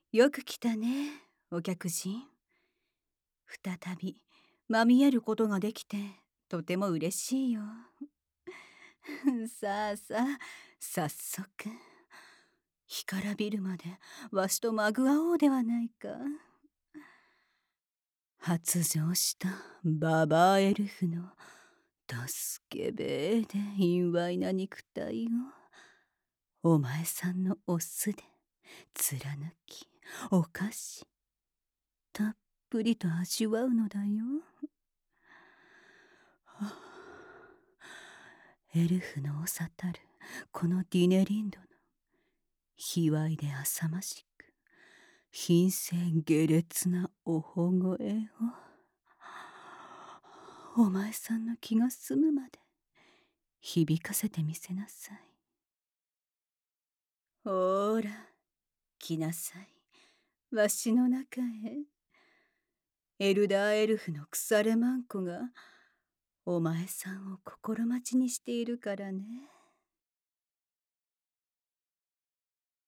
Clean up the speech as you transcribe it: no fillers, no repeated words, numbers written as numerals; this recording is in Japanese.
よく来たね、お客人。再び、まみえることができて、とても嬉しいよ。さあさあ、早速。干からびるまで、わしとまぐわおうではないか。発情したババアエルフの、助けべえで卑猥な肉体を、お前さんのオスで、貫き、お菓子、たっぷりと味わうのだよ。エルフの長たるこのディネリンドの卑猥で浅ましく品性下劣なおほ声をお前さんの気が済むまで響かせてみせなさい。ほーら来なさい、わしの中へ。エルダーエルフの腐れまんこがお前さんを心待ちにしているからね。